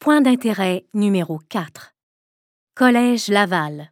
Point d'intérêt numéro 4. Collège Laval.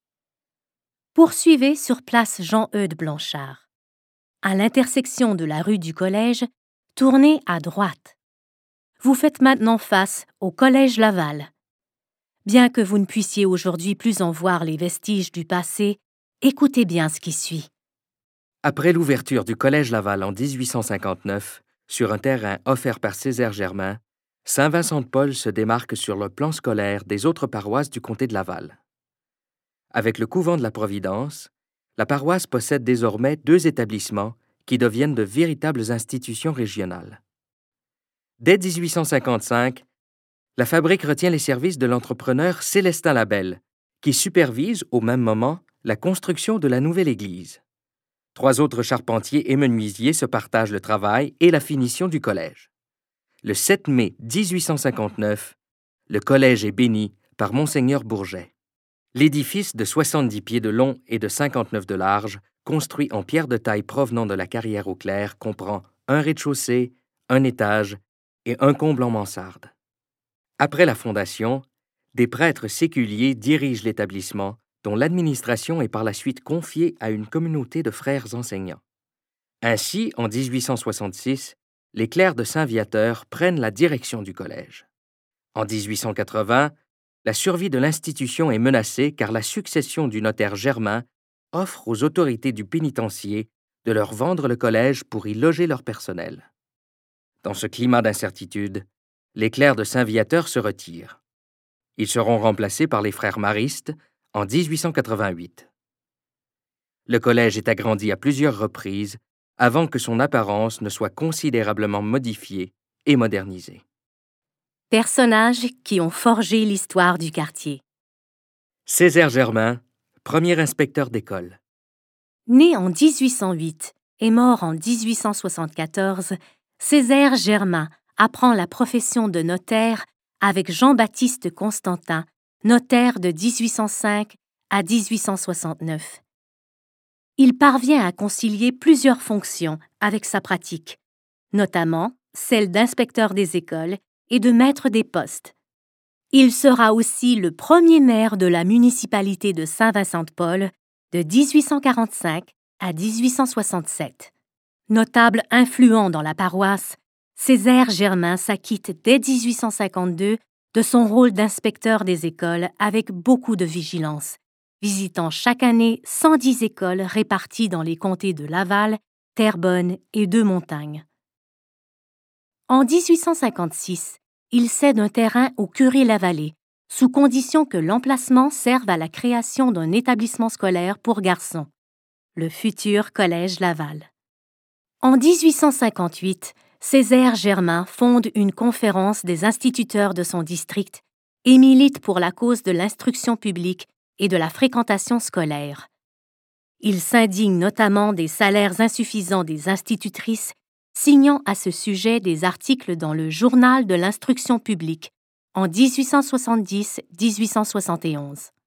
Poursuivez sur place Jean-Eudes Blanchard. À l'intersection de la rue du Collège, tournez à droite. Vous faites maintenant face au Collège Laval. Bien que vous ne puissiez aujourd'hui plus en voir les vestiges du passé, écoutez bien ce qui suit. Après l'ouverture du Collège Laval en 1859, sur un terrain offert par Césaire Germain, Saint-Vincent-de-Paul se démarque sur le plan scolaire des autres paroisses du comté de Laval. Avec le couvent de la Providence, la paroisse possède désormais 2 établissements qui deviennent de véritables institutions régionales. Dès 1855, la fabrique retient les services de l'entrepreneur Célestin Labelle, qui supervise au même moment la construction de la nouvelle église. 3 autres charpentiers et menuisiers se partagent le travail et la finition du collège. Le 7 mai 1859, le collège est béni par Monseigneur Bourget. L'édifice de 70 pieds de long et de 59 de large, construit en pierre de taille provenant de la carrière au Clair, comprend un rez-de-chaussée, un étage et un comble en mansarde. Après la fondation, des prêtres séculiers dirigent l'établissement, dont l'administration est par la suite confiée à une communauté de frères enseignants. Ainsi, en 1866, les clercs de Saint-Viateur prennent la direction du collège. En 1880, la survie de l'institution est menacée car la succession du notaire Germain offre aux autorités du pénitencier de leur vendre le collège pour y loger leur personnel. Dans ce climat d'incertitude, les clercs de Saint-Viateur se retirent. Ils seront remplacés par les frères maristes en 1888. Le collège est agrandi à plusieurs reprises avant que son apparence ne soit considérablement modifiée et modernisée. Personnages qui ont forgé l'histoire du quartier. Césaire Germain, premier inspecteur d'école. Né en 1808 et mort en 1874, Césaire Germain apprend la profession de notaire avec Jean-Baptiste Constantin, notaire de 1805 à 1869. Il parvient à concilier plusieurs fonctions avec sa pratique, notamment celle d'inspecteur des écoles et de maître des postes. Il sera aussi le premier maire de la municipalité de Saint-Vincent-de-Paul de 1845 à 1867. Notable influent dans la paroisse, Césaire Germain s'acquitte dès 1852 de son rôle d'inspecteur des écoles avec beaucoup de vigilance, visitant chaque année 110 écoles réparties dans les comtés de Laval, Terrebonne et Deux-Montagnes. En 1856, il cède un terrain au curé Lavallée, sous condition que l'emplacement serve à la création d'un établissement scolaire pour garçons, le futur Collège Laval. En 1858, Césaire Germain fonde une conférence des instituteurs de son district et milite pour la cause de l'instruction publique et de la fréquentation scolaire. Il s'indigne notamment des salaires insuffisants des institutrices, signant à ce sujet des articles dans le Journal de l'instruction publique en 1870-1871.